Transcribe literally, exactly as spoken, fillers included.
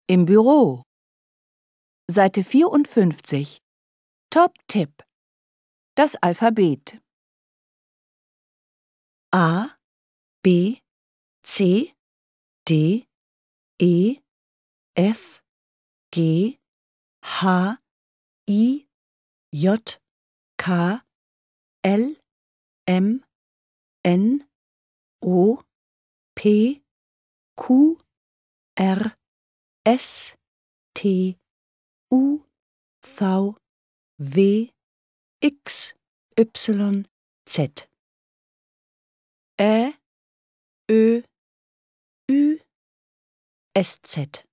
Im Büro. Seite vierundfünfzig. Top-Tipp. Das Alphabet. A, B, C, D, E, F, G, H, I, J, K, L, M, N, O, P, Q, R, S, T, U, V, W, X, Y, Z. Ä, Ö, Ü, S Z.